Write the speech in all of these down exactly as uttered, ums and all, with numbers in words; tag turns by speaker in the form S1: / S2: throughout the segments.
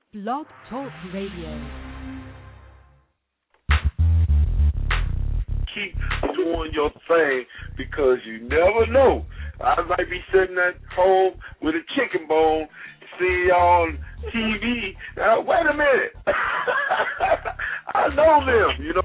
S1: Blog Talk Radio.
S2: Keep doing your thing because you never know. I might be sitting at home with a chicken bone, see y'all on T V. Now, wait a minute. I know them, you know.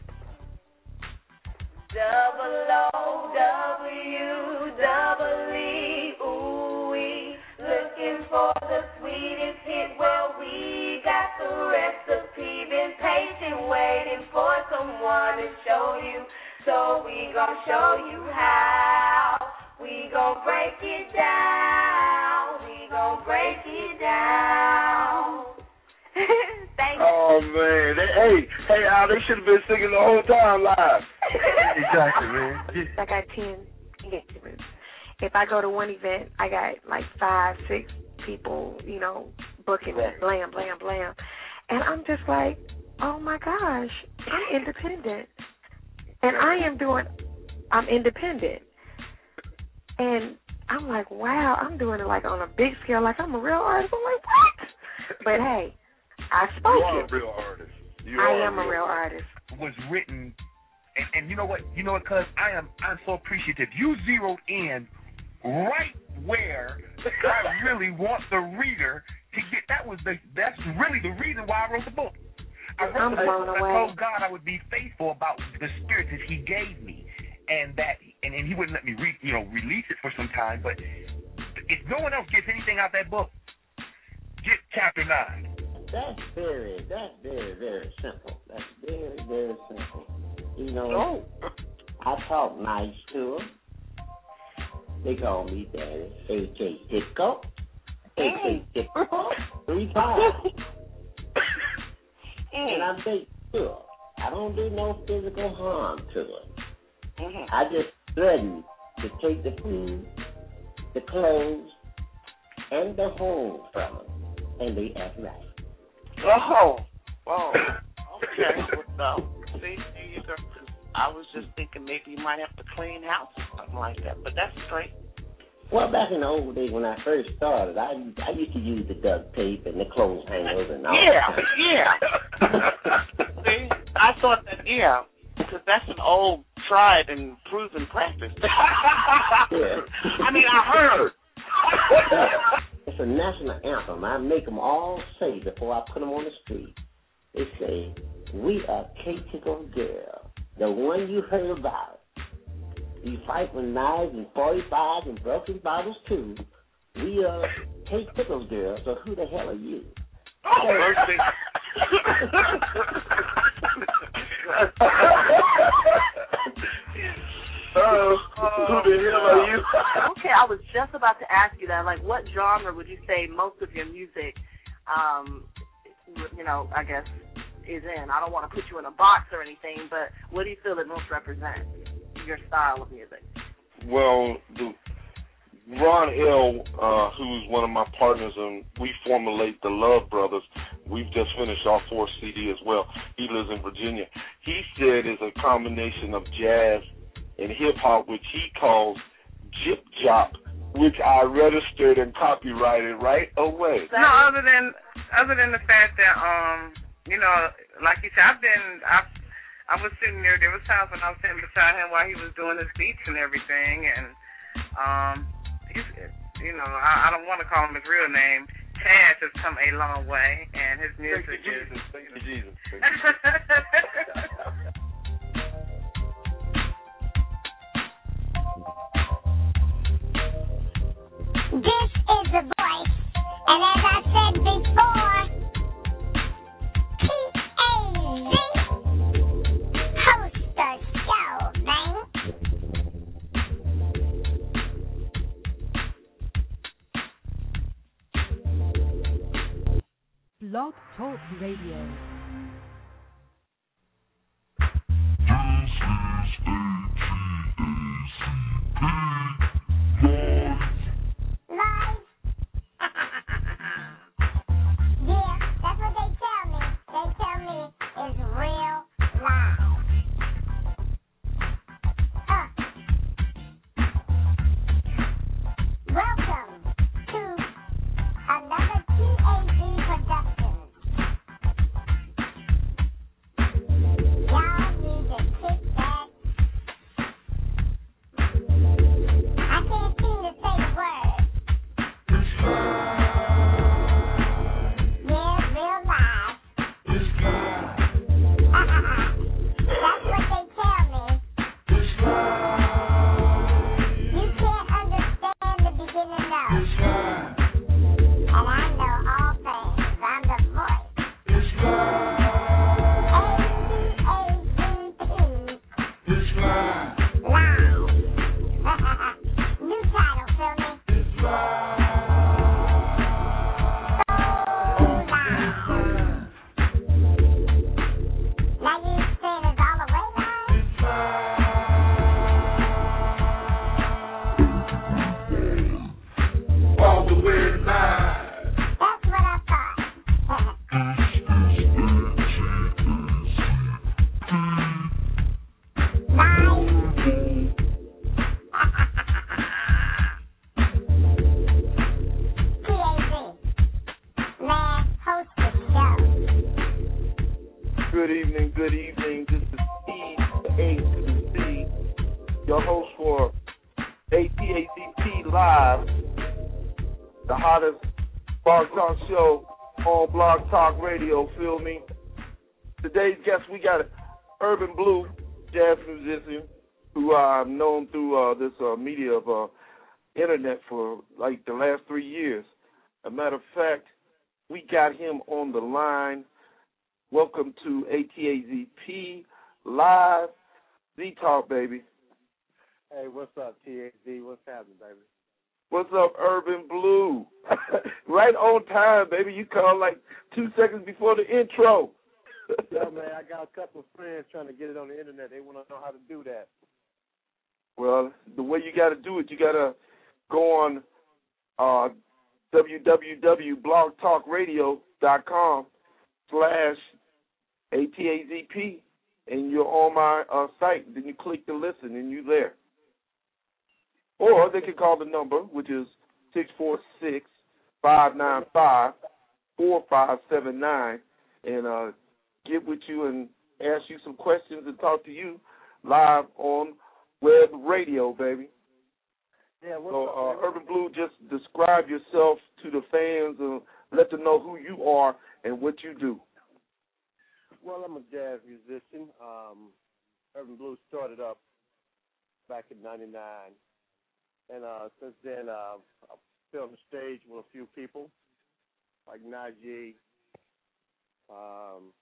S3: Double O W, double E, ooh wee. Looking for the sweetest hit, well we got the recipe. Been patient, waiting for someone to show you. So we gon' show you how. We gon' break it down. We gon' break it down. Thank you.
S2: Oh man, they, hey, hey, Al, they should have been singing the whole time live.
S4: Exactly, man.
S5: I got ten instruments. If I go to one event, I got like five, six people, you know, booking me, blam, blam, blam. And I'm just like, oh, my gosh, I'm independent. And I am doing, I'm independent. And I'm like, wow, I'm doing it like on a big scale, like I'm a real artist. I'm like, what? But, hey, I spoke
S2: You are
S5: it.
S2: a real artist. You
S5: I
S2: are
S5: am a real artist.
S4: Was written, and, and you know what? You know what? Cause I am, I'm so appreciative. You zeroed in right where I really want the reader to get. That was the. That's really the reason why I wrote the book. I wrote
S5: I'm
S4: the book.
S5: blown
S4: I
S5: away.
S4: told God I would be faithful about the spirit that He gave me, and that, and, and He wouldn't let me, re, you know, release it for some time. But if no one else gets anything out of that book, get chapter nine.
S6: That's very, that's very, very simple. That's very, very simple. You know,
S2: Oh.
S6: I talk nice to them. They call me Daddy. A K Disco. A K Disco. Three times. And I make sure I don't do no physical harm to them.
S3: Mm-hmm.
S6: I just threaten to take the food, the clothes, and the home from them. And they act right.
S3: Oh, oh, okay. Well, see, you go. I was just thinking maybe you might have to clean house or something like that, but that's straight.
S6: Well, back in the old days when I first started, I I used to use the duct tape and the clothes hangers and all
S3: Yeah,
S6: that.
S3: yeah. See, I thought that, yeah, because that's an old, tried and proven practice.
S6: Yeah.
S3: I mean, I heard.
S6: It's a national anthem. I make them all say before I put them on the street. They say, "We are K-Tickle Girl, the one you heard about. You fight with knives and forty-fives and broken bottles too. We are K-Tickle Girl, so who the hell are you?"
S3: Oh, mercy.
S2: Uh, who the hell are you?
S7: Okay, I was just about to ask you that. Like, what genre would you say most of your music, um, you know, I guess, is in? I don't want to put you in a box or anything, but what do you feel it most represents, your style of music?
S2: Well, the, Ron L., uh, who's one of my partners, and we formulate the Love Brothers. We've just finished our fourth C D as well. He lives in Virginia. He said it's a combination of jazz and hip-hop, which he calls Jip Jop, which I registered and copyrighted right away.
S8: No, other than other than the fact that, um, you know, like you said, I've been, I, I was sitting there. There was times when I was sitting beside him while he was doing his beats and everything, and um, he's, you know, I, I don't want to call him his real name. Chaz has come a long way, and his music
S2: Thank you,
S8: is.
S2: Jesus. Thank you, Jesus. Thank you.
S9: This is the voice, and as I said before, T A Z, host the show, man.
S1: Blog Talk Radio.
S10: This is A T A C P live.
S9: Live? Yeah, that's what they tell me. They tell me it's real live. Uh. Welcome to another T A Z production.
S11: Good evening, good evening. This is E A to the C, your host for A T A Z P Live, the hottest blog talk show on Blog Talk Radio, feel me? Today's guest, we got Urban Blue, jazz musician, who I've known through uh, this uh, media of uh, internet for like the last three years. A matter of fact, we got him on the line. Welcome to A T A Z P Live, Z-Talk, baby.
S12: Hey, what's up, T A Z? What's happening, baby?
S11: What's up, Urban Blue? Right on time, baby. You called like two seconds before the intro.
S12: Yeah, man, I got a couple of friends trying to get it on the internet. They want to know how to do that.
S11: Well, the way you got to do it, you got to go on uh, w w w dot blog talk radio dot com slash A T A Z P, and you're on my uh, site. Then you click to listen, and you're there. Or they can call the number, which is six four six, five nine five, four five seven nine, and uh, get with you and ask you some questions and talk to you live on web radio, baby.
S12: Yeah, what's
S11: so,
S12: up,
S11: uh, Urban Blue, just describe yourself to the fans and let them know who you are and what you do.
S12: Well, I'm a jazz musician. Um, Urban Blue started up back in ninety-nine. And uh, since then, uh, I've been on the stage with a few people, like Najee, um,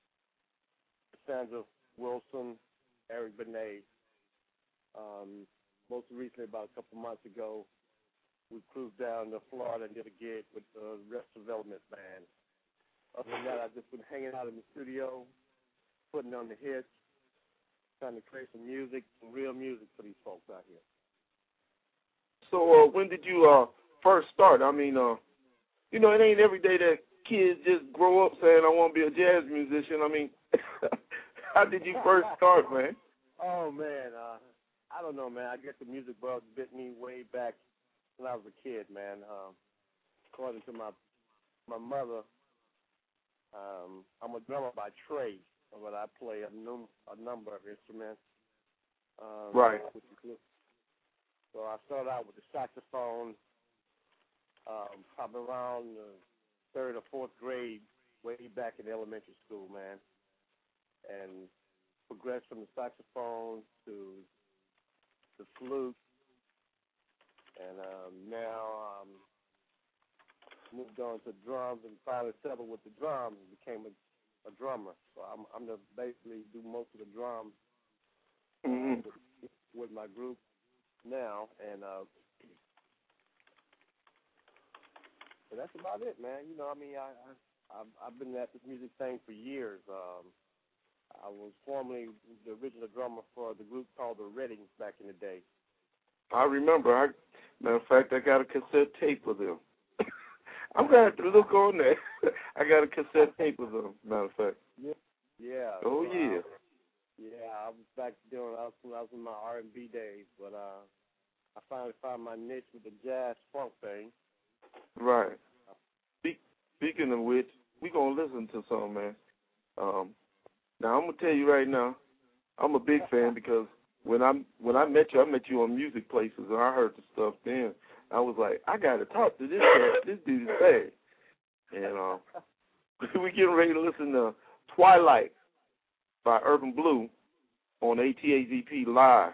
S12: Sandra Wilson, Eric Benet. Um, most recently, about a couple months ago, we cruised down to Florida and did a gig with the Rest Development Band. Other than that, I've just been hanging out in the studio, putting on the hits, trying to create some music, some real music for these folks out here.
S11: So uh, when did you uh, first start? I mean, uh, you know, it ain't every day that kids just grow up saying, I want to be a jazz musician. I mean, how did you first start, man?
S12: Oh, man, uh, I don't know, man. I guess the music bug bit me way back when I was a kid, man. Um, according to my my mother, um, I'm a drummer by trade, but I play a, num- a number of instruments. Um,
S11: right.
S12: So I started out with the saxophone, um, probably around the third or fourth grade, way back in elementary school, man, and progressed from the saxophone to the flute, and um, now um, moved on to drums and finally settled with the drums and became a, a drummer. So I'm, I'm the basically do most of the drums
S11: mm-hmm.
S12: uh, with, with my group now, and uh, so that's about it, man. You know, I mean, I, I I've, I've been at this music thing for years. Um, I was formerly the original drummer for the group called the Reddings back in the day.
S11: I remember. I, matter of fact, I got a cassette tape with them. I'm going to have to look on that. I got a cassette tape with them, matter of fact.
S12: Yeah. yeah.
S11: Oh,
S12: so
S11: yeah.
S12: I, yeah, I was back doing, I was, I was in my R and B days, but uh, I finally found my niche with the jazz funk thing.
S11: Right. Speak, speaking of which, we're going to listen to some, man. Um, now, I'm going to tell you right now, I'm a big fan because when I when I met you, I met you on Music Places, and I heard the stuff then. I was like, I got to talk to this guy. This dude is bad. And uh, we're getting ready to listen to Twilight by Urban Blue on A T A Z P Live.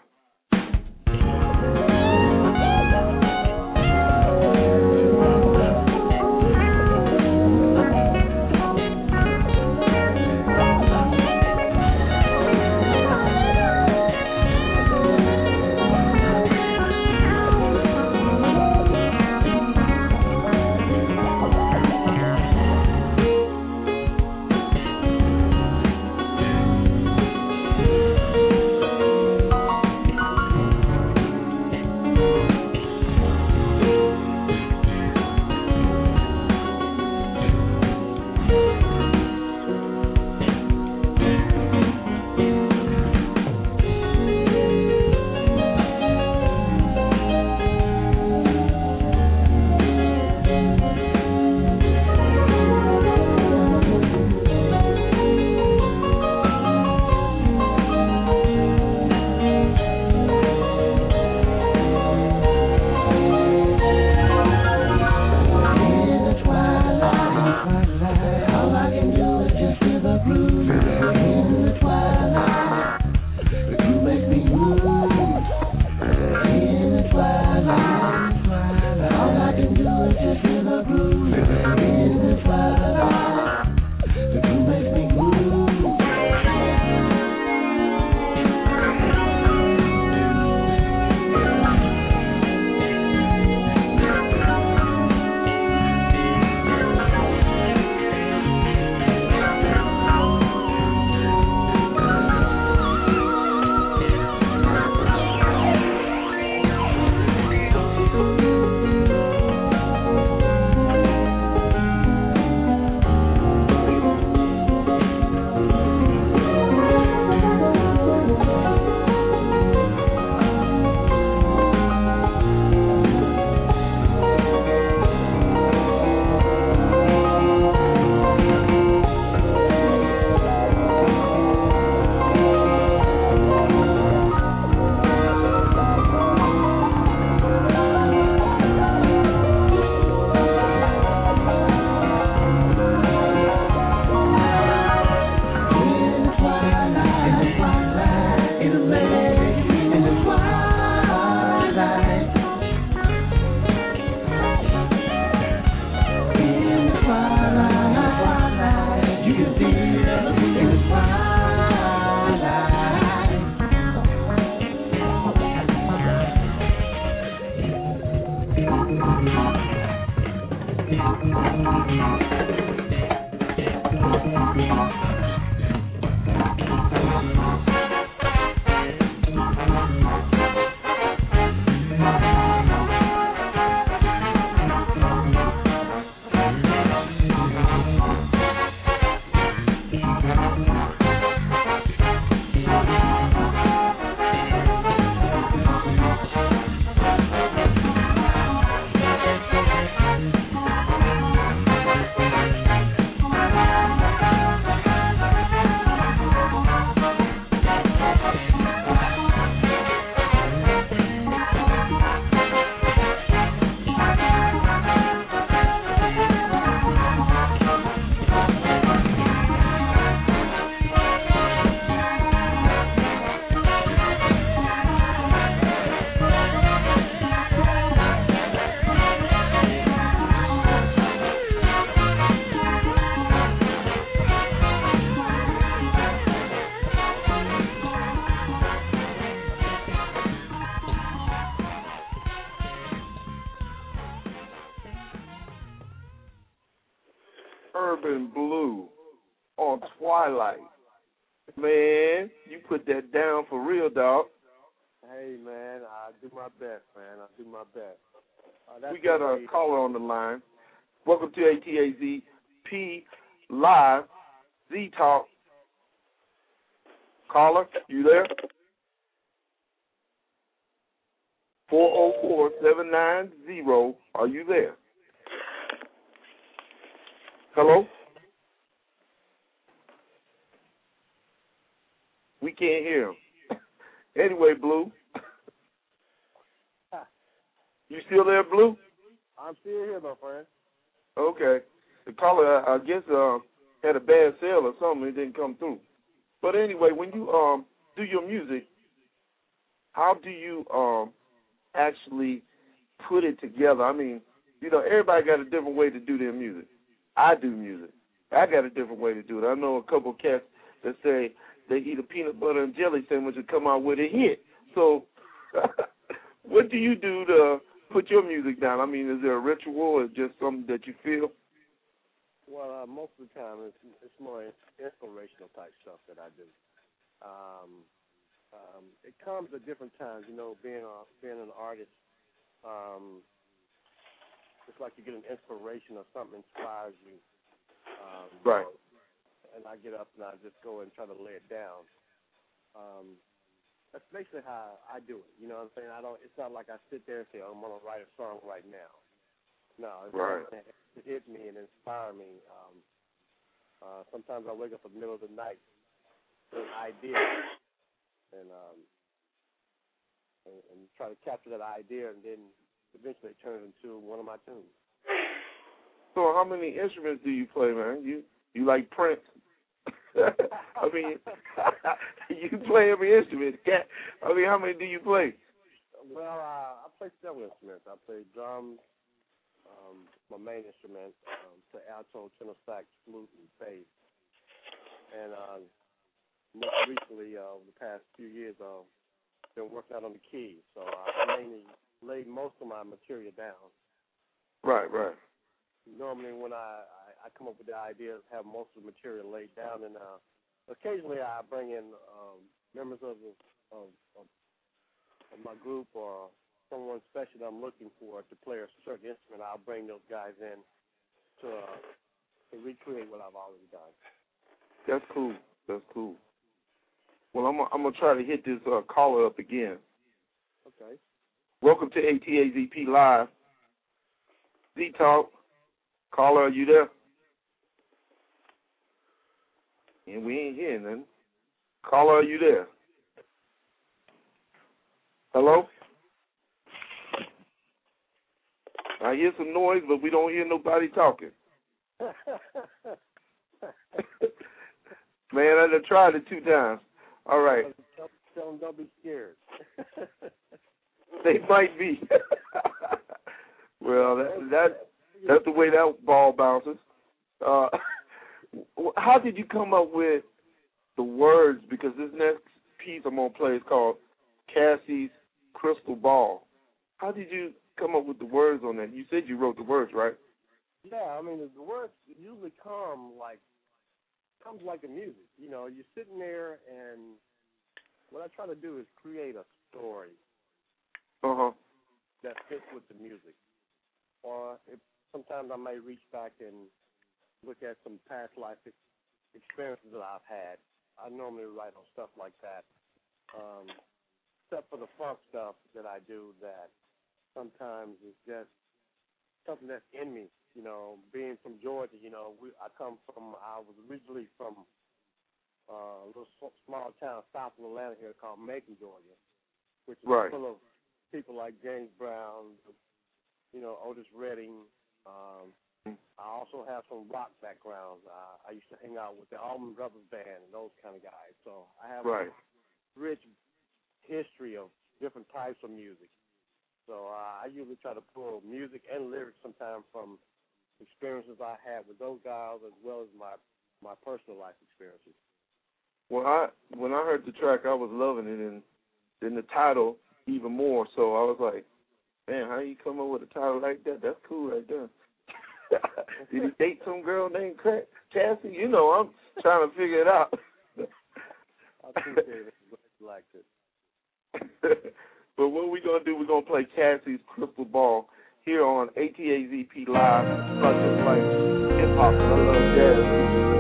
S11: Urban Blue on Twilight. Man, you put that down for real, dog.
S12: Hey, man, I do my best, man. I do my best. Uh,
S11: we got a caller on the line. Welcome to A T A Z P Live, Z Talk. Caller, you there? four oh four, seven nine zero. Are you there? Hello? We can't hear him. Anyway, Blue. You still there, Blue?
S12: I'm still here, my friend.
S11: Okay. The caller, I guess, uh, had a bad sale or something. It didn't come through. But anyway, when you um do your music, how do you um actually put it together? I mean, you know, everybody got a different way to do their music. I do music. I got a different way to do it. I know a couple of cats that say they eat a peanut butter and jelly sandwich and come out with a hit. So what do you do to put your music down? I mean, is there a ritual or just something that you feel?
S12: Well, uh, most of the time it's, it's more inspirational type stuff that I do. Um, um, it comes at different times, you know, being a, being an artist. Um, it's like you get an inspiration or something inspires you. Um,
S11: right.
S12: And I get up and I just go and try to lay it down. Um, that's basically how I do it. You know what I'm saying? I don't. It's not like I sit there and say, oh, I'm going to write a song right now. No, it's
S11: right.
S12: Like it hit me and inspire me. Um, uh, sometimes I wake up in the middle of the night with an idea and, um, and and try to capture that idea, and then eventually it turns into one of my tunes.
S11: So how many instruments do you play, man? You you like Prince? I mean, you play every instrument. I mean, how many do you play?
S12: Well, uh, I play several instruments. I play drums, um, my main instrument, um, play alto, tenor sax, flute, and bass. And uh, most recently, uh, over the past few years, I've uh, been working out on the keys. So I mainly lay most of my material down.
S11: Right, right.
S12: Normally when I, I, I come up with the ideas, have most of the material laid down, and uh, occasionally I bring in um, members of, the, of, of, of my group or someone special that I'm looking for to play a certain instrument. I'll bring those guys in to, uh, to recreate what I've already done.
S11: That's cool. That's cool. Well, I'm I'm gonna try to hit this uh, caller up again.
S12: Okay.
S11: Welcome to A T A Z P Live. Z Talk. Caller, are you there? And we ain't hearing nothing. Caller, are you there? Hello? I hear some noise, but we don't hear nobody talking. Man, I done tried it two times. All right.
S12: Tell, tell them don't be scared.
S11: They might be. Well, that, that that's the way that ball bounces. Uh, how did you come up with the words? Because this next piece I'm going to play is called Cassie's Crystal Ball. How did you come up with the words on that? You said you wrote the words, right?
S12: Yeah, I mean, the, the words usually come like comes like the music. You know, you're sitting there, and what I try to do is create a story
S11: Uh-huh.
S12: that fits with the music. Or if, sometimes I may reach back and look at some past life ex- experiences that I've had. I normally write on stuff like that. Um, except for the funk stuff that I do that sometimes is just something that's in me. You know, being from Georgia, you know, we, I come from, I was originally from uh, a little s- small town south of Atlanta here called Macon, Georgia, which is
S11: Right.
S12: full of people like James Brown, you know, Otis Redding. Um, I also have some rock backgrounds. Uh, I used to hang out with the Allman Brothers Band and those kind of guys. So I have
S11: Right.
S12: a rich history of different types of music. So uh, I usually try to pull music and lyrics sometimes from experiences I had with those guys as well as my, my personal life experiences.
S11: Well, I when I heard the track, I was loving it, and then the title even more. So I was like, man, how you come up with a title like that? That's cool right there. Did he date some girl named Cra- Cassie? You know, I'm trying to figure it out.
S12: I appreciate it. Glad you liked it.
S11: But what we're going to do, we're going to play Cassie's Crystal Ball here on A T A Z P Live, Project Life, Hip Hop, and I Love Jazz.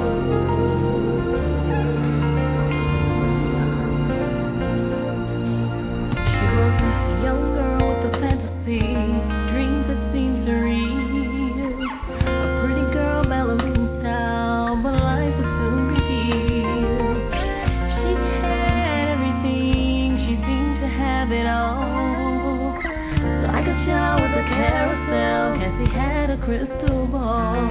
S13: Crystal ball.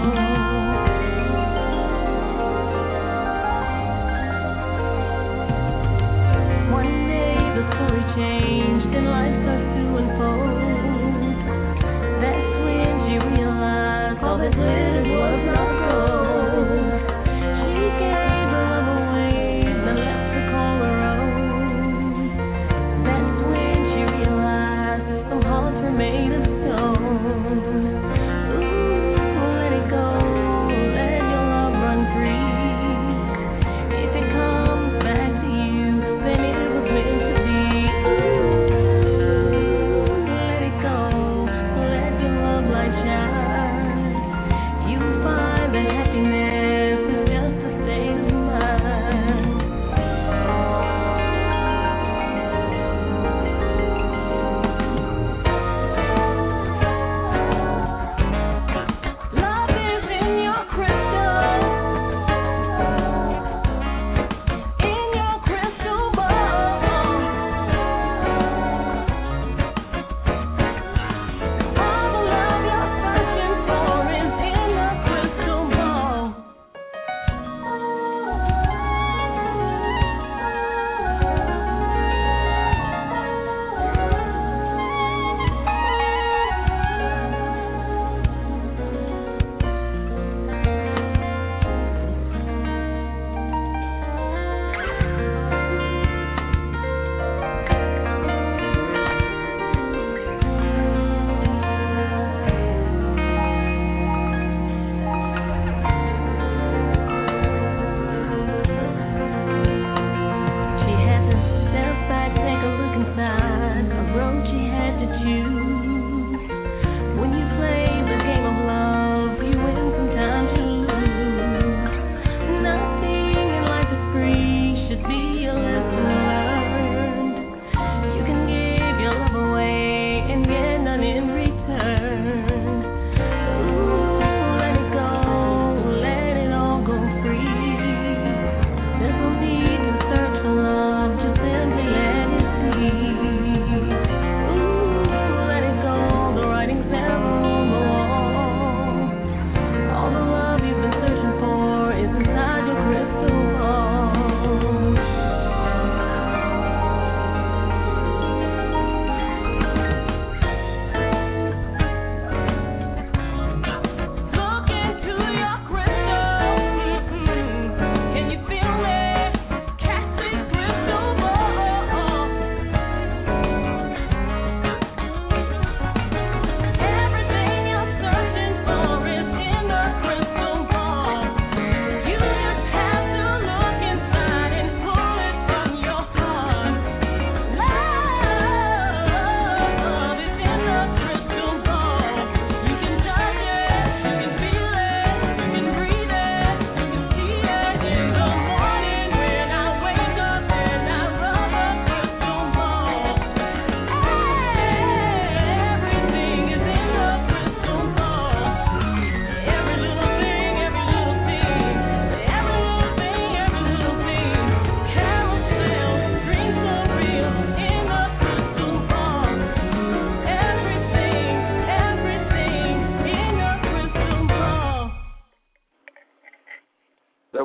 S13: One day the story changed and life starts to unfold. That's when she realized all that glittered was not gold. She gave her love away and left her call her own. That's when she realized some hearts were made of stone. Let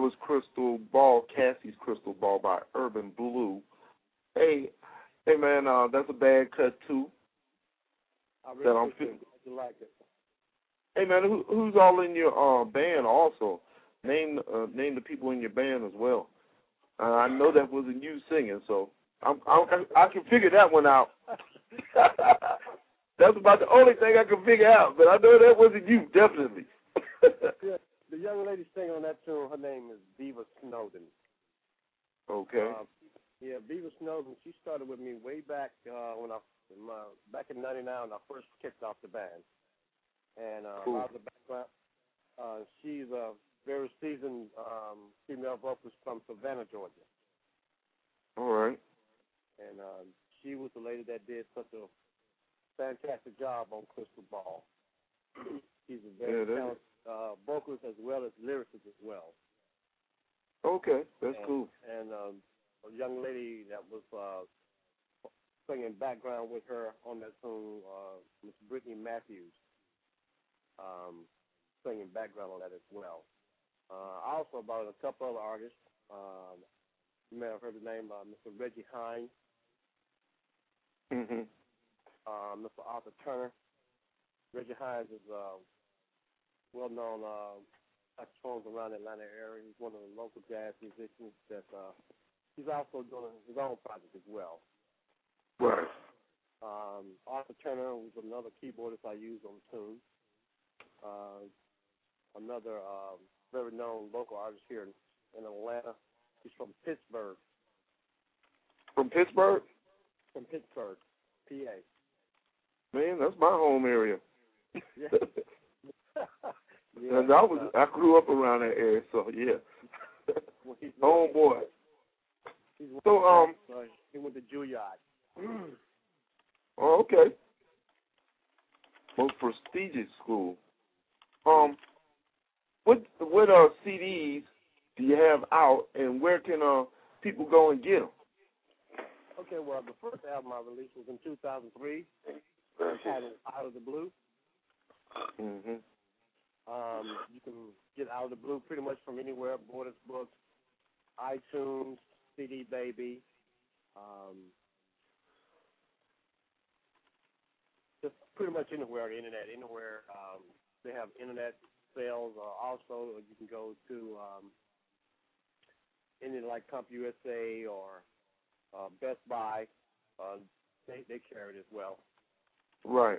S11: was Crystal Ball, Cassie's Crystal Ball by Urban Blue. Hey, hey man, uh, that's a bad cut too.
S12: I really
S11: that I'm
S12: appreciate
S11: feeling.
S12: it. You like it.
S11: Hey man, who, who's all in your uh, band also? Name uh, name the people in your band as well. Uh, I know that wasn't you singing, so I'm, I, I can figure that one out. That's about the only thing I can figure out, but I know that wasn't you, definitely.
S12: Yeah, the young lady singing on that tune, her name is Beaver Snowden.
S11: Okay.
S12: Uh, yeah, Beaver Snowden. She started with me way back uh, when I in my, back in ninety-nine when I first kicked off the band. And uh,
S11: Cool.
S12: a lot of the background, uh, she's a very seasoned um, female vocalist from Savannah, Georgia.
S11: All right.
S12: And uh, she was the lady that did such a fantastic job on Crystal Ball. She's a very
S11: Yeah, that
S12: talented uh, vocalist as well as lyricist as well.
S11: Okay, that's
S12: and,
S11: cool.
S12: And um, a young lady that was uh, singing background with her on that song, uh, Miss Brittany Matthews, um, singing background on that as well. Uh, also about a couple other artists. Um, you may have heard the name uh, Mister Reggie Hine,
S11: Mm-hmm.
S12: uh, Mister Arthur Turner. Reggie Hines is a well-known uh, saxophonist around the Atlanta area. He's one of the local jazz musicians that uh, he's also doing his own project as well.
S11: Right.
S12: Um, Arthur Turner was another keyboardist I used on the tune. Uh, another um, very known local artist here in, in Atlanta. He's from Pittsburgh.
S11: From Pittsburgh?
S12: From Pittsburgh, P A.
S11: Man, that's my home area.
S12: Yeah.
S11: And I was I grew up around that area, so yeah. Oh boy. So um,
S12: uh, he went to Juilliard.
S11: oh, okay. Most prestigious school. Um, what what uh C Ds do you have out, and where can uh people go and get them?
S12: Okay, well, the first album I released was in two thousand three, entitled Out of the Blue.
S11: Mm-hmm.
S12: Um, you can get Out of the Blue pretty much from anywhere, Borders Books, iTunes, C D Baby, um, just pretty much anywhere on the internet, anywhere. Um, they have internet sales. Uh, also, you can go to um, any like CompUSA or uh, Best Buy. Uh, they, they carry it as well.
S11: Right.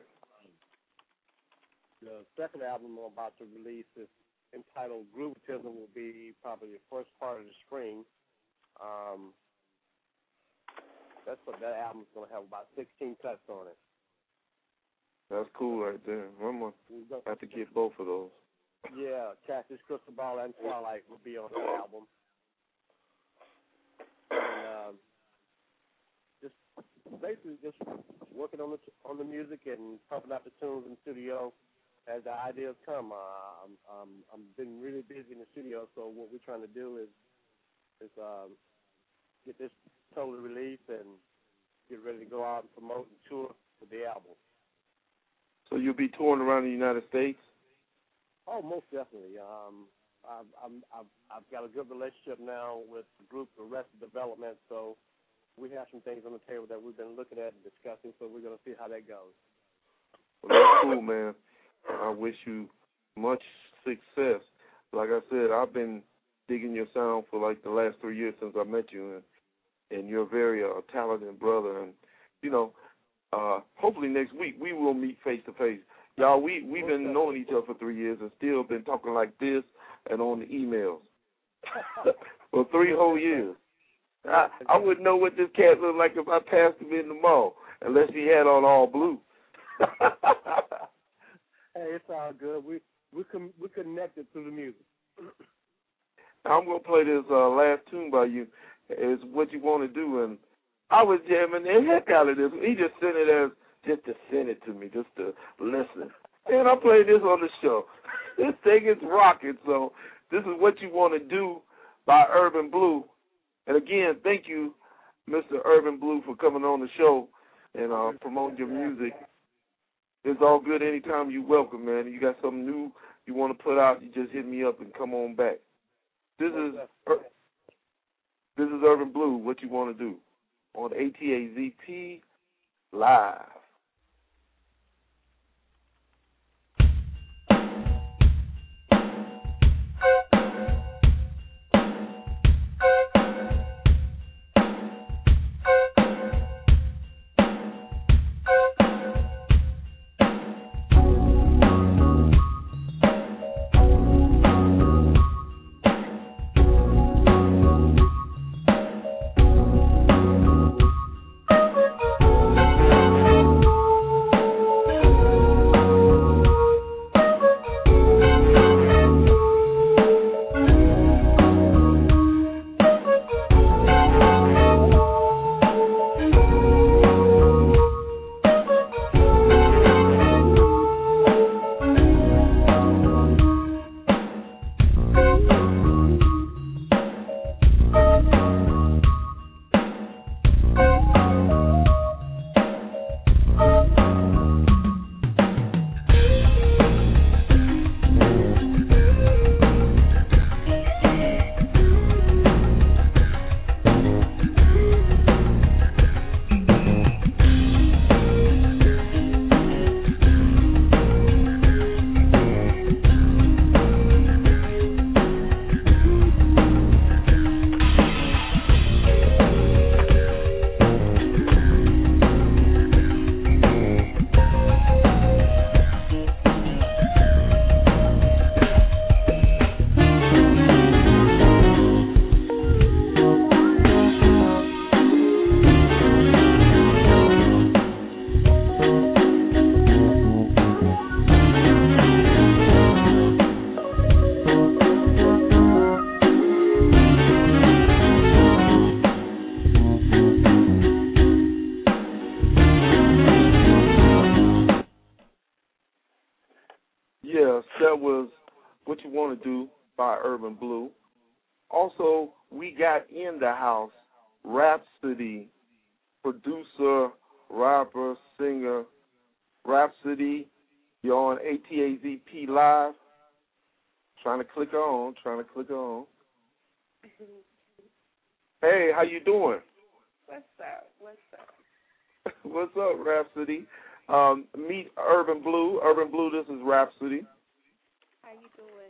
S12: The second album I'm about to release is entitled Groovatism. Will be probably the first part of the spring. Um, that's what that album's going to have about sixteen cuts on it.
S11: That's cool right there. I'm gonna have to get both of those.
S12: Yeah, Cactus, Crystal Ball, and Twilight will be on that album. And um, just basically just working on the on the music and pumping out the tunes in the studio as the ideas come. Uh, I'm I'm I'm been really busy in the studio, so what we're trying to do is is um, get this totally released and get ready to go out and promote and tour with the album.
S11: So you'll be touring around the United States?
S12: Oh, most definitely. Um, I've, I'm, I've, I've got a good relationship now with the group Arrested Development, so we have some things on the table that we've been looking at and discussing, so we're going to see how that goes.
S11: Well, that's cool, man. I wish you much success. Like I said, I've been digging your sound for like the last three years since I met you, and, and you're a very uh, talented brother. And, you know, uh, hopefully next week we will meet face to face. Y'all, we, we've been knowing each other for three years and still been talking like this and on the emails for three whole years. I, I wouldn't know what this cat looked like if I passed him in the mall unless he had on all blue.
S12: Hey, it's all good. We we com- we connected through the music.
S11: I'm gonna play this uh, last tune by you. It's What You Want to Do, and I was jamming the heck out of this. He just sent it as just to send it to me, just to listen. And I played this on the show. This thing is rocking. So this is What You Want to Do by Urban Blue. And again, thank you, Mister Urban Blue, for coming on the show and uh, promoting your music. It's all good anytime you welcome, man. You got something new you want to put out, you just hit me up and come on back. This is Ur- this is Urban Blue. What you want to do on A T A Z P Live? Yes, that was What You Want to Do by Urban Blue. Also, we got in the house Rhapsody, producer, rapper, singer. Rhapsody, you're on A T A Z P Live. Trying to click on, trying to click on. Hey, how you doing?
S14: What's up? What's up?
S11: What's up, Rhapsody? Um, meet Urban Blue. Urban Blue, this is Rhapsody.
S14: How you doing?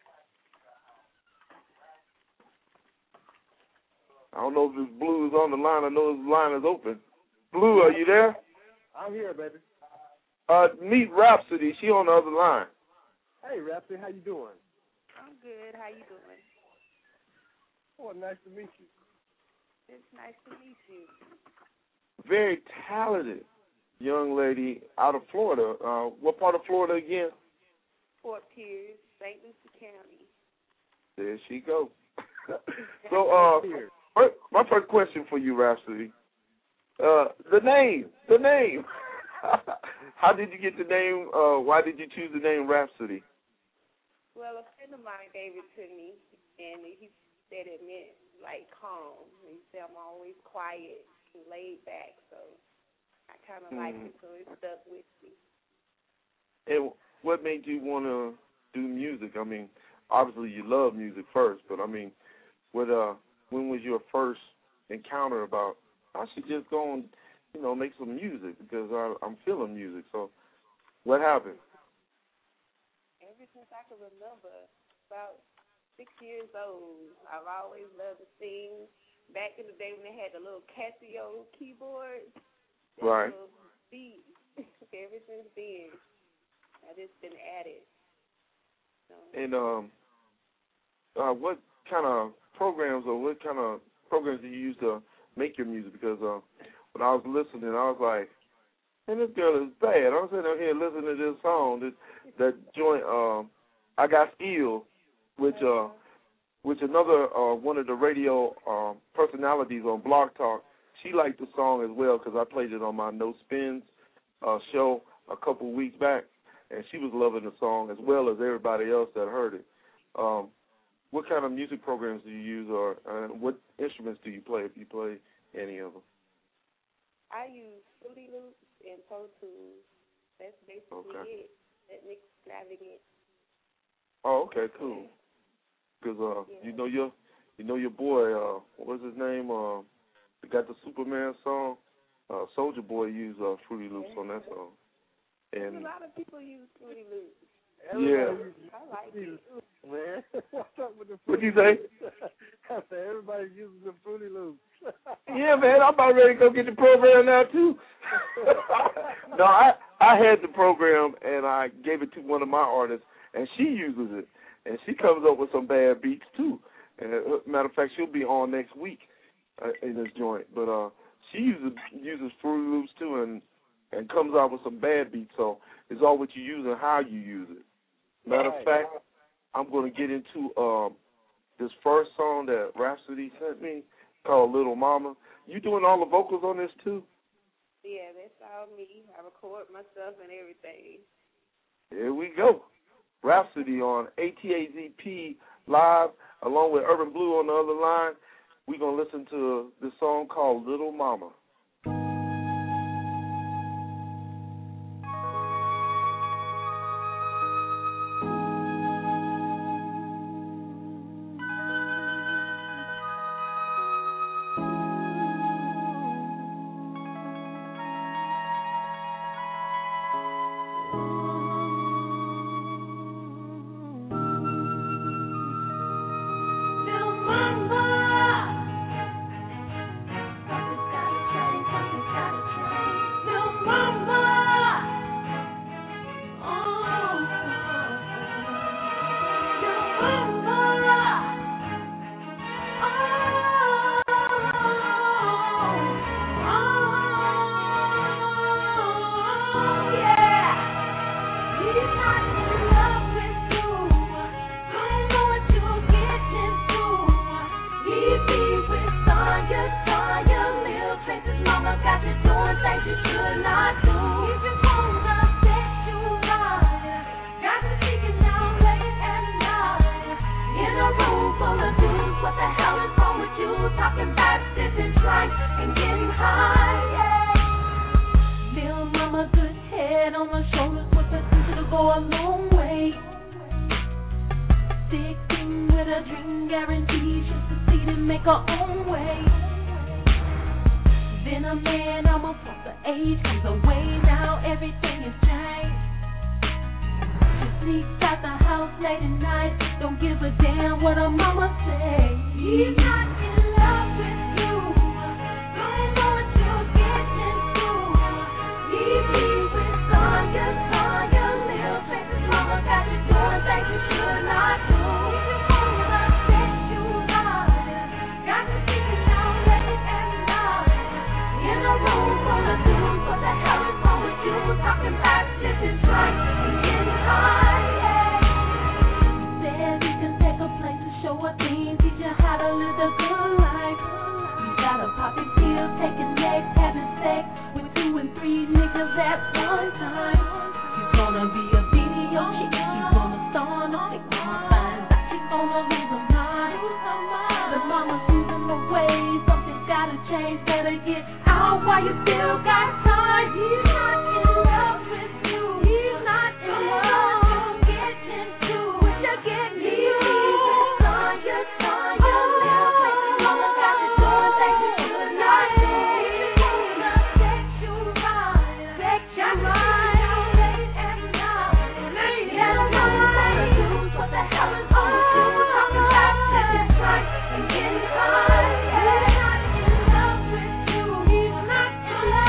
S11: I don't know if this Blue is on the line. I know his line is open. Blue, are you there?
S15: I'm here, baby.
S11: Uh, meet Rhapsody. She on the other line.
S15: Hey, Rhapsody, how you doing?
S14: I'm good. How you doing?
S15: Oh, nice to meet you.
S14: It's nice to meet you.
S11: Very talented young lady out of Florida. Uh, what part of Florida again?
S14: Fort Pierce, Saint Lucie County.
S11: There she go. So, uh, first, my first question for you, Rhapsody. Uh, the name, the name. How did you get the name? Uh, why did you choose the name Rhapsody?
S14: Well, a friend of mine gave it to me, and he said it meant like calm. He said I'm always quiet and laid back, so I kind of mm. liked it, so it stuck with me.
S11: And what made you want to do music? I mean, obviously you love music first, but I mean, what uh, when was your first encounter about I should just go and, you know, make some music because I, I'm feeling music? So, what happened?
S14: Ever since I can remember, about six years old, I've always loved to sing. Back in the day when they had the little Casio keyboard,
S11: right?
S14: Beat. Ever since then, I've just been at it. So.
S11: And um, uh, what kind of programs or what kind of programs do you use to make your music? Because uh, when I was listening, I was like, "Man, this girl is bad." I'm sitting here listening to this song, this that joint. Um, I Got Skills, which uh, which another uh, one of the radio uh, personalities on Blog Talk, she liked the song as well because I played it on my No Spins uh, show a couple of weeks back, and she was loving the song as well as everybody else that heard it. Um, what kind of music programs do you use, or uh, what instruments do you play if you play any of them?
S14: I use Fruity Loops and Pro Tools. That's basically
S11: okay.
S14: it. That Nick Extravagant.
S11: Oh, okay, cool.
S2: because uh, yeah. you know your, you know your boy. Uh, what was his name? Uh, he got the Superman song. Uh, Soulja Boy used uh, Fruity Loops yeah. on that song. And
S14: a lot of people use Fruity Loops.
S2: Yeah.
S14: I like it.
S15: Man, what's up with the Fruity
S2: What'd you say?
S15: I said everybody uses the Fruity Loops.
S2: Yeah, man, I'm about ready to go get the program now too. No, I I had the program and I gave it to one of my artists, and she uses it, and she comes up with some bad beats too. And uh, matter of fact, she'll be on next week uh, in this joint. But uh, she uses uses Fruity Loops too, and and comes out with some bad beats. So it's all what you use and how you use it. Matter of fact, I'm going to get into um, this first song that Rhapsody sent me called Little Mama. You doing all the vocals on this too?
S14: Yeah, that's all me. I record my stuff and everything.
S2: Here we go. Rhapsody on A T A Z P Live, along with Urban Blue on the other line. We're going to listen to this song called Little Mama.
S3: He's not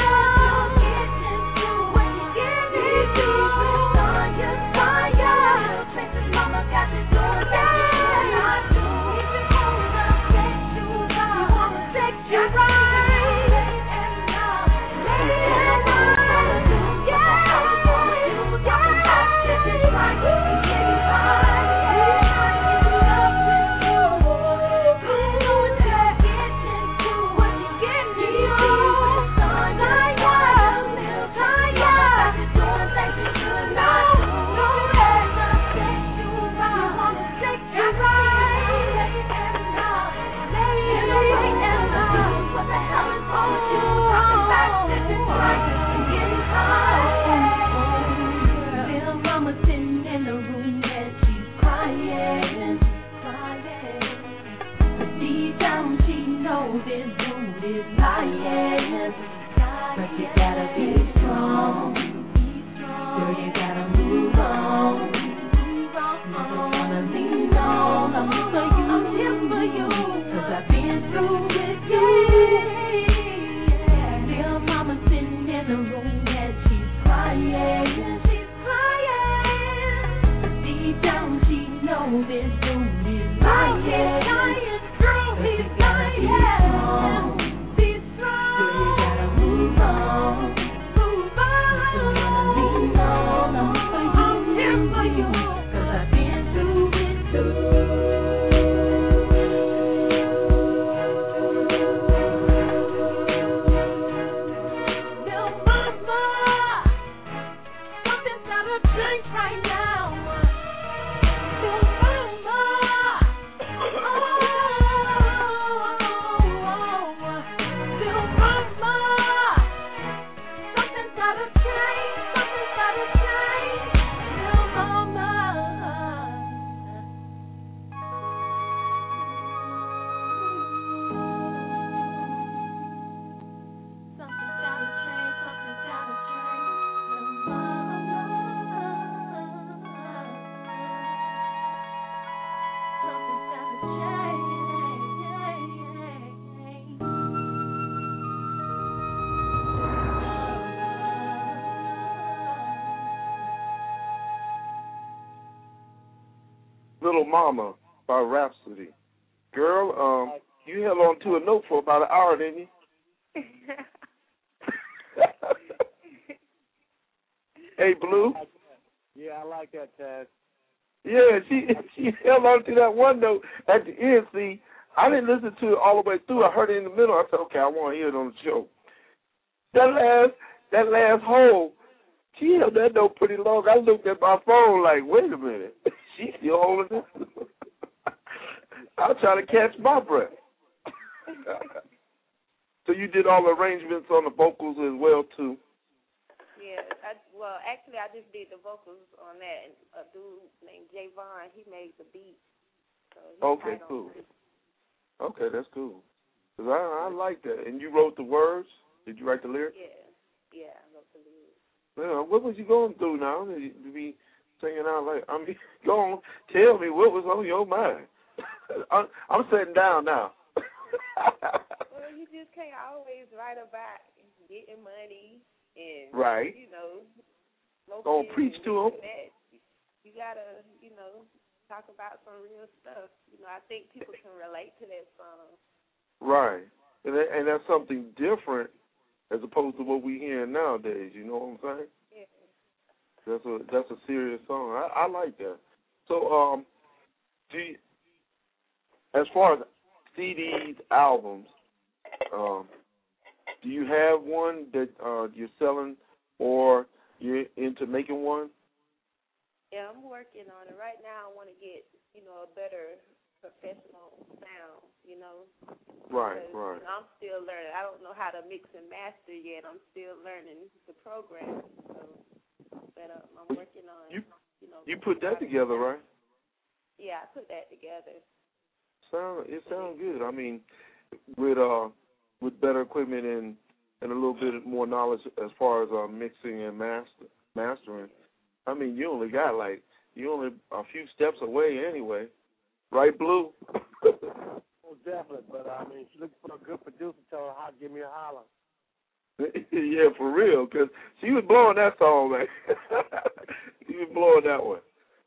S13: move it, do it right. It's true, he's lying. Be strong. Girl, you gotta move on. Move on. Lean on. I'm here for you. Cause I've been through it too.
S11: Little Mama by Rhapsody. Girl, um, you held on to a note for about an hour, didn't you? Hey, Blue.
S12: Yeah, I like that, Taz.
S11: Yeah, she she held on to that one note at the end. See, I didn't listen to it all the way through. I heard it in the middle. I said, okay, I want to hear it on the show. That last that last hole, she held that note pretty long. I looked at my phone like, wait a minute. She's still holding it. I'll try to catch my breath. So you did all the arrangements on the vocals as well, too?
S14: Yeah, I, well, actually, I just did the vocals on that. And a dude named Javon, he made the beat. So
S11: okay, cool. Okay, that's cool. Cause I, I like that. And you wrote the words? Did you write the lyrics?
S14: Yeah, yeah, I wrote the lyrics.
S11: Well, what was you going through now? To be singing out like, I mean, go on, tell me what was on your mind. I'm, I'm sitting down now.
S14: Well, you just can't always write about getting money and,
S11: right.
S14: you know,
S11: don't preach to them.
S14: You got to, you know, talk about some real stuff. You know, I think people can relate to that song.
S11: Right. And, that, and that's something different as opposed to what we hear nowadays, you know what I'm saying?
S14: Yeah.
S11: That's a that's a serious song. I, I like that. So, um, do you, as far as C Ds, albums, um, do you have one that uh, you're selling or you're into making one?
S14: Yeah, I'm working on it. Right now I want to get, you know, a better professional sound, you know.
S11: Right,
S14: because,
S11: right.
S14: You know, I'm still learning. I don't know how to mix and master yet. I'm still learning the program. So, but um, I'm working on,
S11: you,
S14: you know.
S11: You put that together, right?
S14: Yeah, I put that together.
S11: Sound it sounds good. I mean, with uh with better equipment and and a little bit more knowledge as far as uh, mixing and master mastering. I mean, you only got like you only a few steps away anyway, right, Blue?
S12: Oh, definitely. But I mean, if you're looking for a good producer, tell her how give me a holler.
S11: Yeah, for real, because she was blowing that song, man. She was blowing that one.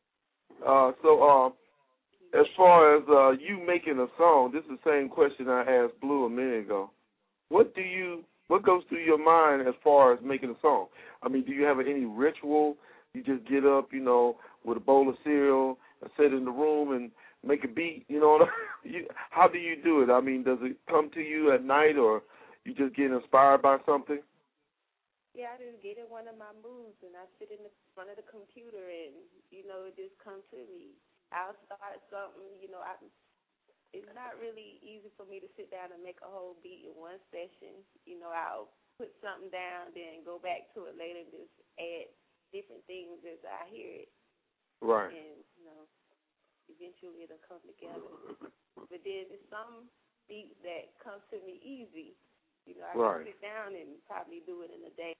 S11: Uh, so, uh, as far as uh, you making a song, this is the same question I asked Blue a minute ago. What do you, what goes through your mind as far as making a song? I mean, do you have any ritual? You just get up, you know, with a bowl of cereal and sit in the room and make a beat, you know? you, how do you do it? I mean, does it come to you at night or you just get inspired by something?
S14: Yeah, I just get in one of my moods and I sit in the front of the computer and, you know, it just comes to me. I'll start something, you know, I, it's not really easy for me to sit down and make a whole beat in one session. You know, I'll put something down, then go back to it later and just add different things as I hear it.
S11: Right.
S14: And, you know, eventually it'll come together. But then there's some beats that come to me easy. You know, I
S11: right.
S14: can sit down and probably do it in a day.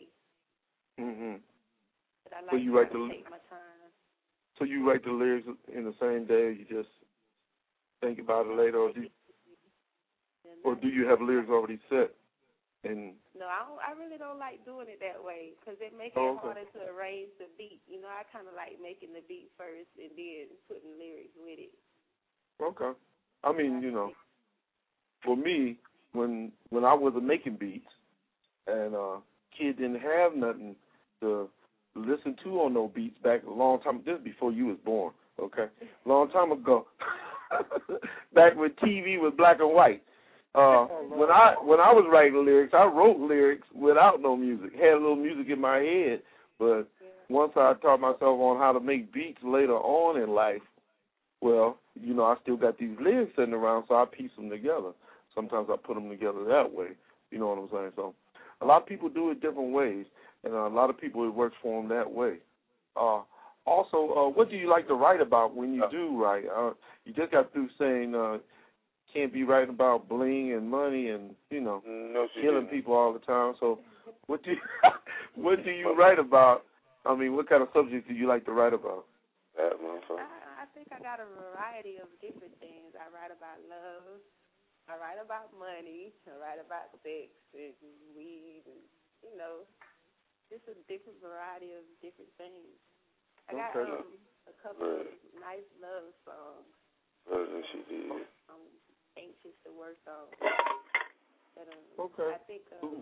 S11: Mhm.
S14: But I like
S11: so you
S14: to
S11: write the,
S14: take my time.
S11: So you write the lyrics in the same day, or you just think about it later, or do you, or do you have lyrics already set?
S2: And
S14: no, I don't, I really don't like doing it that way because it makes
S2: Oh,
S14: it
S2: okay.
S14: harder to arrange the beat. You know, I kind of like making the beat first and then putting lyrics with it.
S2: Okay. I mean, you know, for me, when when I wasn't making beats and uh kid didn't have nothing to listen to on no beats back a long time, this is before you was born, okay? Long time ago. Back when T V was black and white. Uh when I when I was writing lyrics, I wrote lyrics without no music. Had a little music in my head, but once I taught myself on how to make beats later on in life, well, you know, I still got these lyrics sitting around, so I piece them together. Sometimes I put them together that way. You know what I'm saying? So a lot of people do it different ways, and a lot of people, it works for them that way. Uh, also, uh, what do you like to write about when you do write? Uh, you just got through saying uh, can't be writing about bling and money and, you know,
S16: no,
S2: killing
S16: didn't.
S2: people all the time. So what do you, what do you write about? I mean, what kind of subjects do you like to write about?
S16: That motherfucker.
S14: I, I think I got a variety of different things. I write about love. I write about money. I write about sex and weed and, you know, just a different variety of different things. I got
S16: Okay.
S14: um, a couple of nice love songs.
S16: Better than she did.
S14: I'm anxious to work on. But, um,
S2: Okay.
S14: I think um,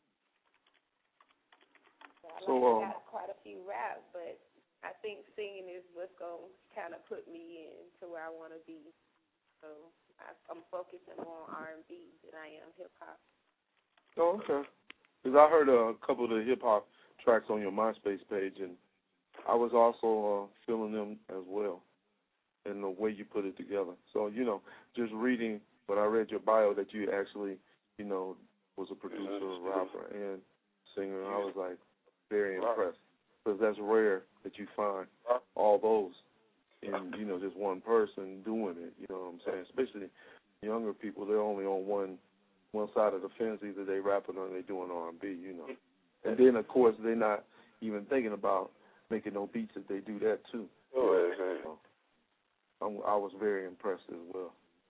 S14: I
S2: So,
S14: like,
S2: um,
S14: got quite a few raps, but I think singing is what's going to kind of put me in to where I want to be. So I, I'm focusing more on R and B than I am hip-hop.
S2: Oh, okay. Because I heard a couple of the hip-hop tracks on your MySpace page, and I was also uh, feeling them as well in the way you put it together. So, you know, just reading, when I read your bio that you actually, you know, was a producer, a rapper, and singer, I was, like, very impressed. Because that's rare that you find all those in, you know, just one person doing it, you know what I'm saying? Especially younger people, they're only on one one side of the fence, either they rapping or they doing R and B, you know. And then, of course, they're not even thinking about making no beats if they do that, too.
S16: Oh, exactly.
S2: So, I'm, I was very impressed as well.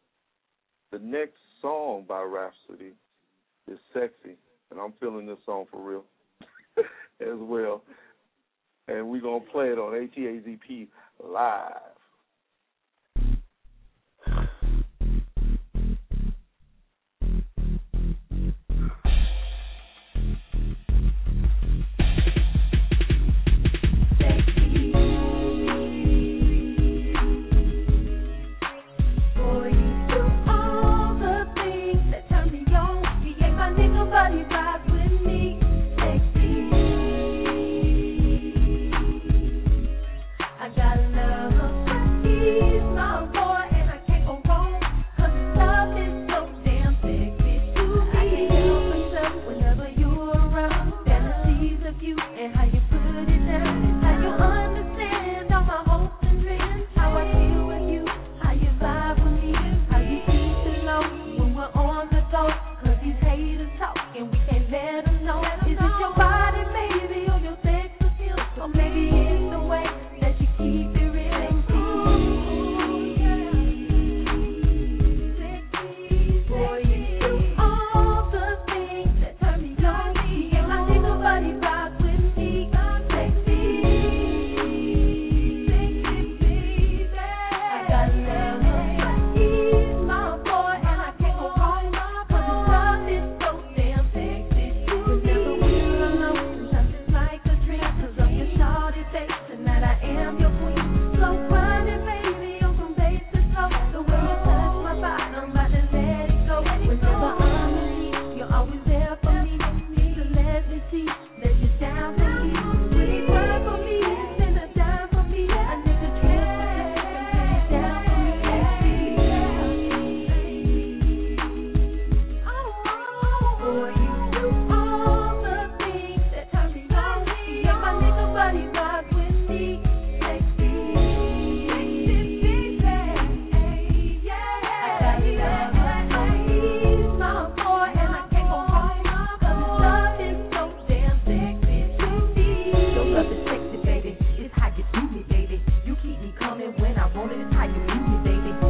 S2: The next song by Rhapsody is Sexy, and I'm feeling this song for real as well. And we're going to play it on A T A Z P Live.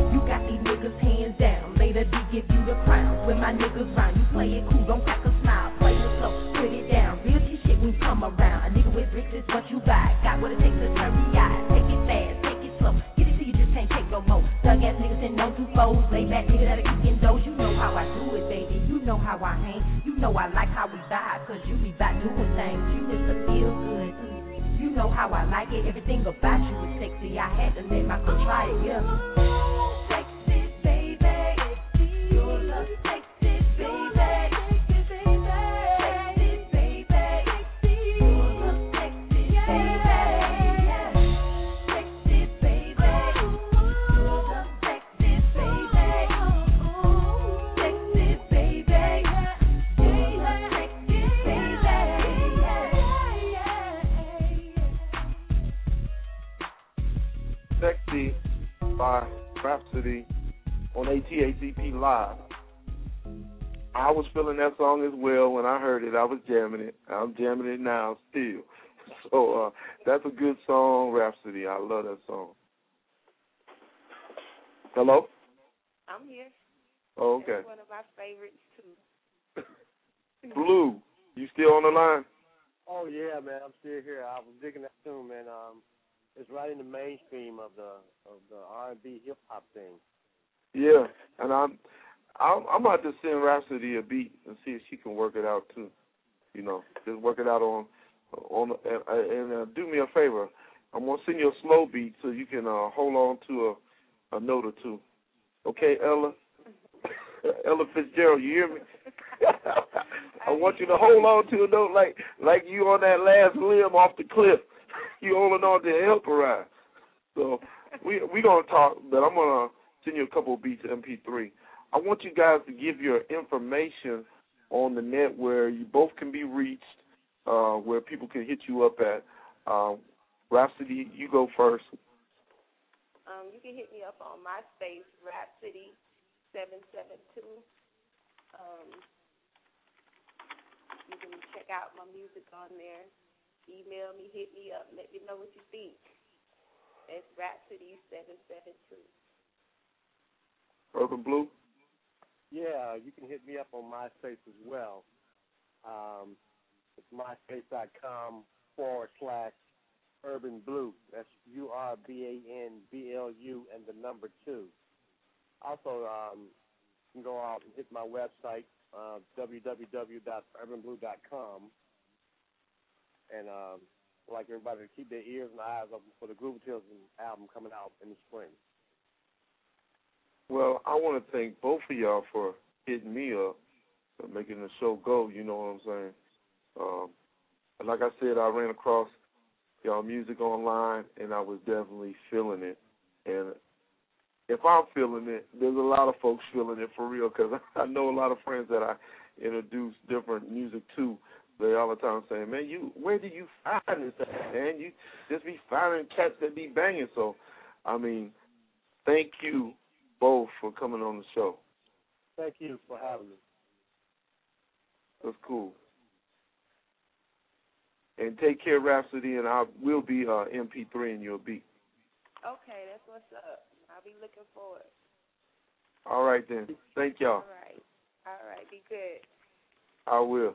S13: Give you the crown. When my niggas round, you play it cool, don't crack a smile.
S17: foes. Lay back, nigga that'll keep in those. You know how I do it, baby. You know how I hang. You know I like how we vibe, cause you be about doing things. You Mister Feel Good. You know how I like it. Everything about you is sexy. I had to let my girl try it, yeah. Sexy, baby. You're the sexy, baby.
S11: Sexy by Rhapsody on A T A C P Live. I was feeling that song as well when I heard it. I was jamming it. I'm jamming it now still. So uh, that's a good song, Rhapsody. I love that song. Hello?
S14: I'm here.
S11: Oh, okay.
S14: That's one of my favorites, too.
S11: Blue, you still on the line?
S12: Oh, yeah, man. I'm still here. I was digging that tune, man. Um, it's right in the mainstream of the of the R and B hip hop thing.
S11: Yeah, and I'm I'm, I'm about to send Rhapsody a beat and see if she can work it out too. You know, just work it out on on and, and uh, do me a favor. I'm gonna send you a slow beat so you can uh, hold on to a, a note or two. Okay, Ella? Ella Fitzgerald, you hear me? I want you to hold on to a note like like you on that last limb off the cliff. You holding on to a helper ride. So we we gonna talk, but I'm gonna send you a couple of beats M P three. I want you guys to give your information on the net where you both can be reached, uh, where people can hit you up at. Um, Rhapsody, you go first.
S14: Um, you can hit me up on MySpace, Rhapsody seven seven two. Um, you can check out my music on there. Email me, hit me up, let me know what you think. It's Rhapsody seven seven two.
S11: Urban Blue?
S12: Yeah, you can hit me up on MySpace as well. Um, it's myspace.com forward slash Urban Blue. That's U R B A N B L U and the number two. Also, um, you can go out and hit my website, uh, w w w dot urban blue dot com. And um, I'd like everybody to keep their ears and eyes open for the Groove Tales album coming out in the spring.
S11: Well, I want to thank both of y'all for hitting me up, for making the show go, you know what I'm saying? Um, and like I said, I ran across y'all music online, and I was definitely feeling it. And if I'm feeling it, there's a lot of folks feeling it for real, because I know a lot of friends that I introduce different music to. They all the time saying, man, you where do you find this at, man? You just be finding cats that be banging. So, I mean, thank you both for coming on the show.
S12: Thank you for having me.
S11: That's cool. And take care, Rhapsody, and I will be uh, M P three in your beat.
S14: Okay, that's what's up. I'll be looking forward.
S11: All right, then. Thank y'all.
S14: All right. All right, be good.
S11: I will.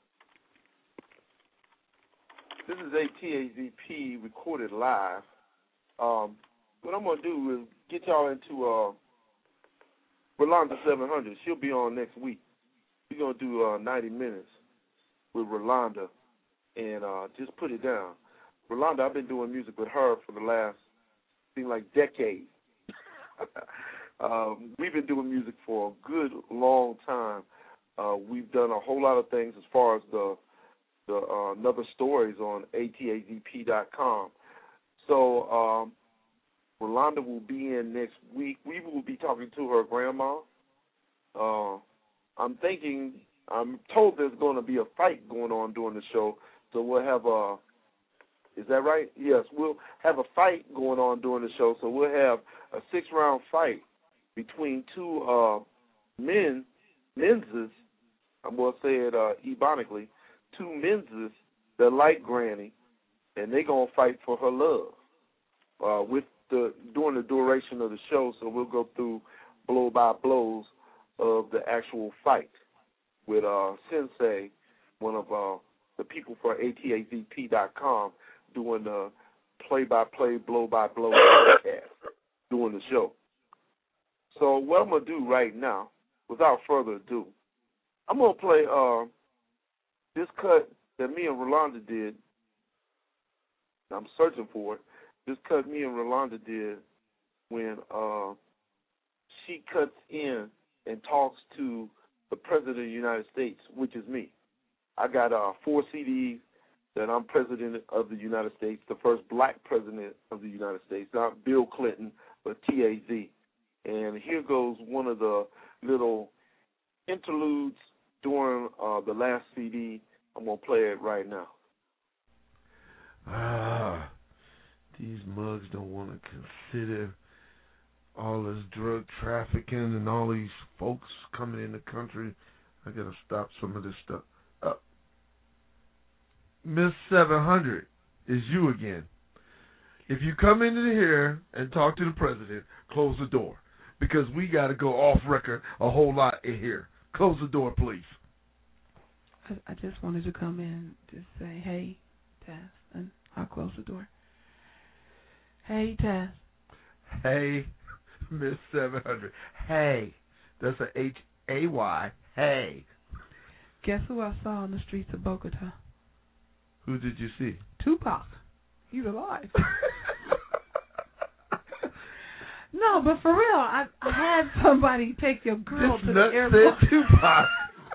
S11: This is A T A Z P recorded live. Um, what I'm going to do is get y'all into uh, Rolanda seven hundred. She'll be on next week. We're going to do uh, ninety minutes with Rolanda and uh, just put it down. Rolanda, I've been doing music with her for the last, seems like, decade. um, we've been doing music for a good long time. Uh, we've done a whole lot of things as far as the the uh, another stories on A T A Z P dot com. So um, Rolanda will be in next week. We will be talking to her grandma. Uh, I'm thinking, I'm told there's going to be a fight going on during the show, so we'll have a, is that right? Yes, we'll have a fight going on during the show, so we'll have a six-round fight between two uh, men, menses, I'm going to say it uh, ebonically, two menses that like Granny, and they're going to fight for her love uh, with the during the duration of the show, so we'll go through blow by blows of the actual fight with uh, Sensei, one of uh, the people for A T A Z P dot com, doing the play-by-play, blow-by-blow podcast during the show. So what I'm gonna do right now, without further ado, I'm gonna play uh, this cut that me and Rolanda did. I'm searching for it. This cut me and Rolanda did when uh, she cuts in and talks to the President of the United States, which is me. I got uh, four C Ds that I'm President of the United States, the first black President of the United States, not Bill Clinton, but T A Z. And here goes one of the little interludes during uh, the last C D. I'm going to play it right now.
S18: Ah, these mugs don't want to consider all this drug trafficking and all these folks coming in the country. I got to stop some of this stuff. Uh, Miss seven hundred is you again. If you come into here and talk to the president, close the door. Because we got to go off record a whole lot in here. Close the door, please.
S19: I, I just wanted to come in to say, hey, Taz, and I'll close the door. Hey, Taz.
S18: Hey, Miss seven hundred. Hey. That's a H A Y. Hey.
S19: Guess who I saw on the streets of Bogota?
S18: Who did you see?
S19: Tupac. He's alive. No, but for real, I, I had somebody take your girl
S18: this
S19: to
S18: nut
S19: the airport.
S18: Said Tupac.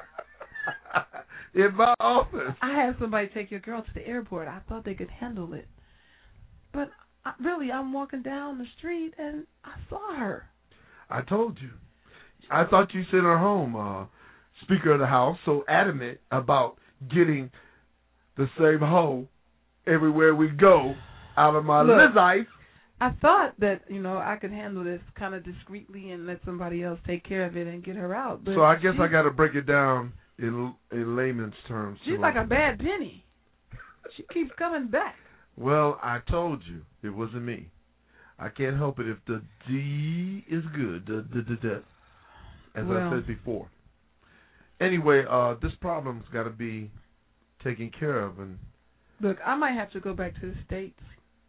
S18: In my office.
S19: I had somebody take your girl to the airport. I thought they could handle it. But I, really, I'm walking down the street and I saw her.
S18: I told you. I thought you sent her home, uh, Speaker of the House, so adamant about getting the same hoe everywhere we go out of my
S19: Look,
S18: life.
S19: I thought that, you know, I could handle this kind of discreetly and let somebody else take care of it and get her out. But
S18: so I guess
S19: she,
S18: I got to break it down in in layman's terms.
S19: She's like a bad penny. She keeps coming back.
S18: Well, I told you it wasn't me. I can't help it if the D is good. The, the, the, the, as
S19: well,
S18: I said before. Anyway, uh, this problem's got to be taken care of. And
S19: look, I might have to go back to the States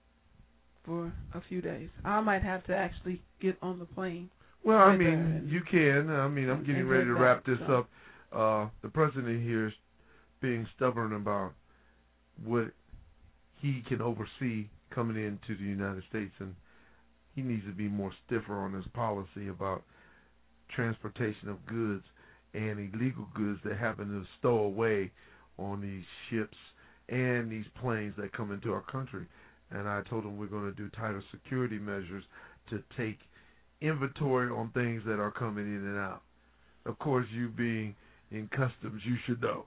S19: for a few days. I might have to actually get on the plane.
S18: Well,
S19: right
S18: I mean, you can. I mean, I'm getting ready to wrap this
S19: so.
S18: up. Uh, the president here is being stubborn about what he can oversee coming into the United States, and he needs to be more stiffer on his policy about transportation of goods and illegal goods that happen to stow away on these ships and these planes that come into our country. And I told him we're going to do tighter security measures to take inventory on things that are coming in and out. Of course, you being in customs, you should know.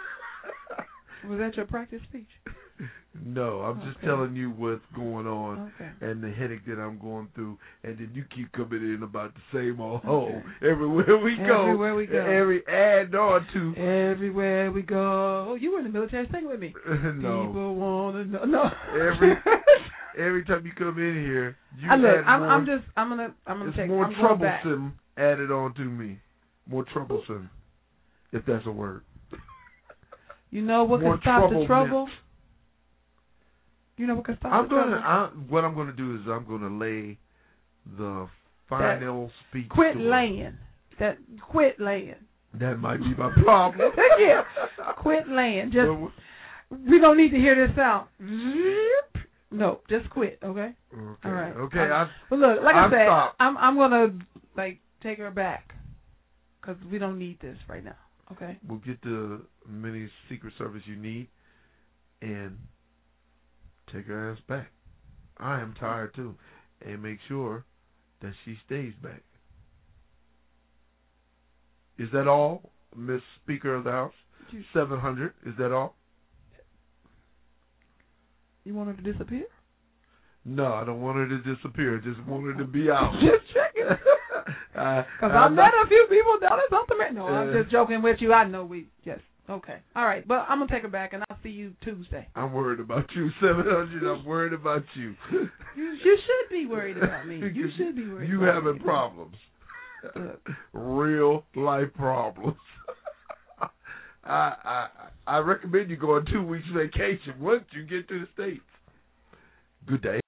S19: Was that your practice speech?
S18: No, I'm just
S19: okay.
S18: telling you what's going on
S19: okay.
S18: and the headache that I'm going through, and then you keep coming in about the same old okay. hole everywhere we go.
S19: Everywhere we go.
S18: Every add on to.
S19: Everywhere we go. You were in the military. Sing with me.
S18: No.
S19: People want to know. No.
S18: Every every time you come in here, you
S19: I look,
S18: add
S19: I'm,
S18: more.
S19: I'm just. I'm gonna. I'm gonna
S18: it's
S19: take.
S18: more
S19: I'm
S18: troublesome added on to me. More troublesome, if that's a word.
S19: You know what
S18: More
S19: can stop the
S18: trouble
S19: trouble?
S18: Meant.
S19: You know what can stop
S18: I'm
S19: the
S18: gonna,
S19: trouble?
S18: I, what I'm going to do is I'm going to lay the final speech.
S19: Quit
S18: to
S19: laying. That quit laying.
S18: That might be my problem.
S19: Yeah. Quit laying. Just well, we don't need to hear this sound. No, just quit. Okay.
S18: Okay.
S19: All right.
S18: Okay.
S19: I'm,
S18: I,
S19: but look, like
S18: I'm
S19: I said,
S18: stopped.
S19: I'm I'm gonna like take her back because we don't need this right now. Okay.
S18: We'll get the mini Secret Service you need and take her ass back. I am tired too, and make sure that she stays back. Is that all, Miss Speaker of the House? seven hundred. Is that all?
S19: You want her to disappear?
S18: No, I don't want her to disappear. I just want her to be out.
S19: Just checking. Because uh, I met a few people down in South America. No, uh, I'm just joking with you. I know we, yes. Okay. All right. But I'm going to take her back, and I'll see you Tuesday.
S18: I'm worried about you, seven hundred. I'm worried about you.
S19: you. You should be worried about me. You should be worried
S18: you
S19: about
S18: having
S19: me.
S18: problems. Real life problems. I, I I recommend you go on two weeks vacation once you get to the States. Good day.